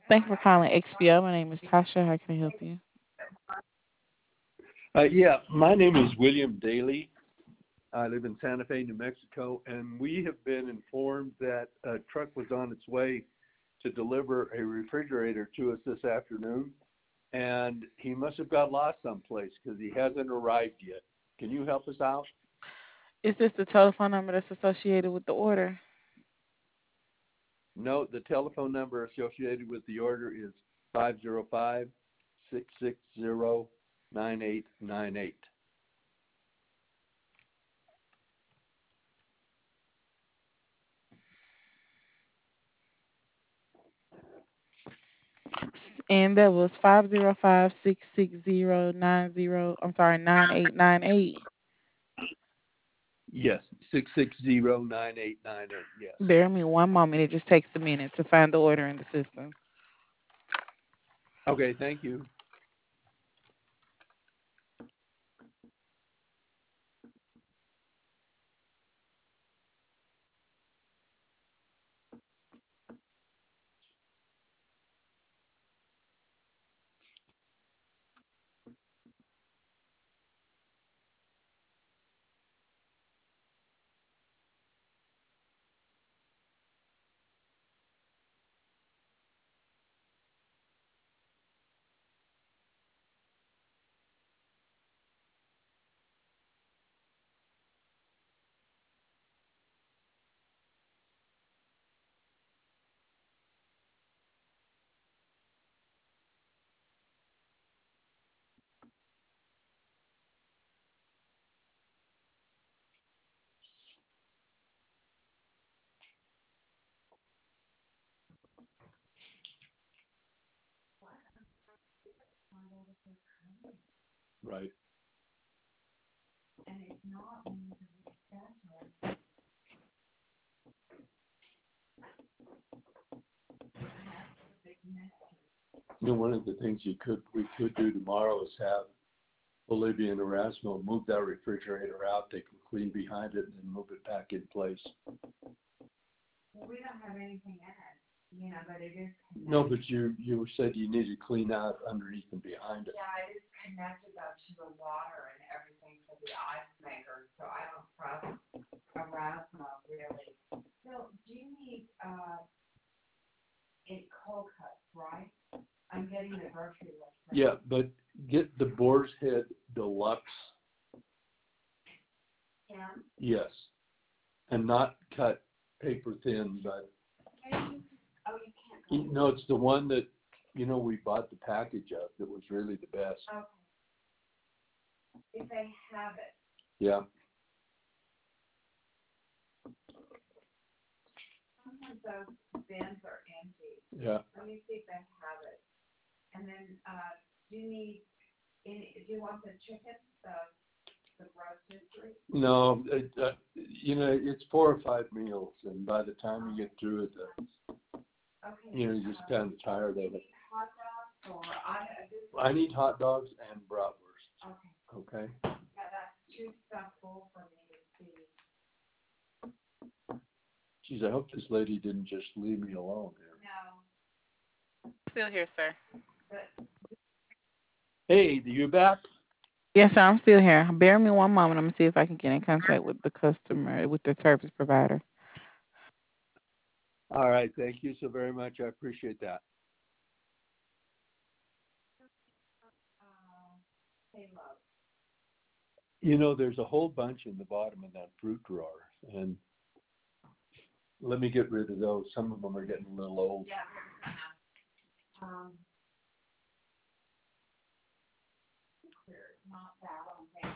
Thank you for calling XPO. My name is Tasha. How can I help you? Yeah, my name is William Daly. I live in Santa Fe, New Mexico, and we have been informed that a truck was on its way to deliver a refrigerator to us this afternoon, and he must have got lost someplace because he hasn't arrived yet. Can you help us out? Is this the telephone number that's associated with the order? No, the telephone number associated with the order is 505-660-9898. And that was 505-660-90. I'm sorry, 9898. Yes, 660-9898, yes. Bear me one moment. It just takes a minute to find the order in the system. Okay, thank you. Right. You know, one of the things we could do tomorrow is have Olivia and Erasmo move that refrigerator out. They can clean behind it and then move it back in place. Well, we don't have anything in it, but it is connected. No, but you said you need to clean out underneath and behind it. Yeah, it is connected though to the water and everything for the ice maker, so I don't trust Erasmo really. So do you need, a cold cuts, right? I'm getting the grocery list. Yeah, but get the Boar's Head Deluxe. Yeah. Yes, and not cut paper thin, but You can't. no, it's the one that we bought the package of that was really the best. Okay. If they have it. Yeah. Sometimes those bins are empty. Yeah. Let me see if they have it. And then, do you want the chicken, the rotisserie? No, it's 4 or 5 meals, and by the time you get through it, Okay. you're just kind of tired of it. Hot dogs, or I need hot dogs and bratwurst. Okay. Okay. Yeah, that's too stufful for me to see. Geez, I hope this lady didn't just leave me alone here. No. Still here, sir. But Hey, you back? Yes, sir. I'm still here. Bear me one moment. I'm gonna see if I can get in contact with the customer, with the service provider. All right. Thank you so very much. I appreciate that. they love. There's a whole bunch in the bottom of that fruit drawer, and let me get rid of those. Some of them are getting a little old. Yeah. Clear. Not that on things.